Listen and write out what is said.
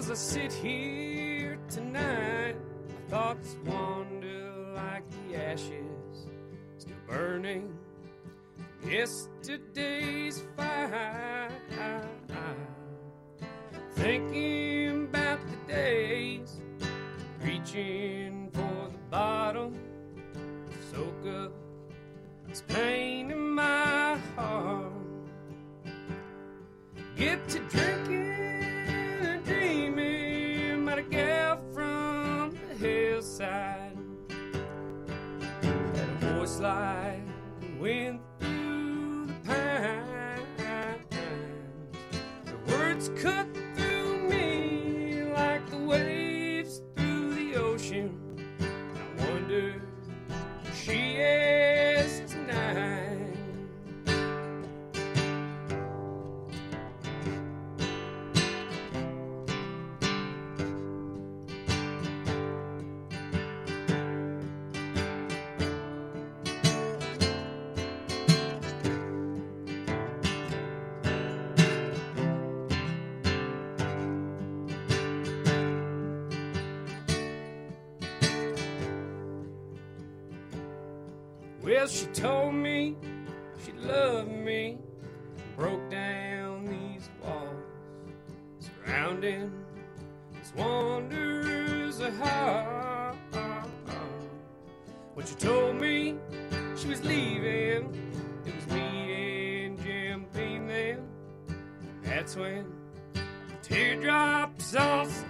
As I sit here tonight, my thoughts wander like the ashes still burning from yesterday's fire. Thinking about the days, reaching for the bottle, soak up this pain in my heart. Get to drinking and dreaming about a gal from the hillside. Had a voice like the wind through the pines. The words cut through me like the waves through the ocean. And I wonder who she is tonight. Well, she told me she loved me, broke down these walls surrounding this wanderer's heart. When she told me she was leaving, it was me and Jim Beam then. That's when teardrops all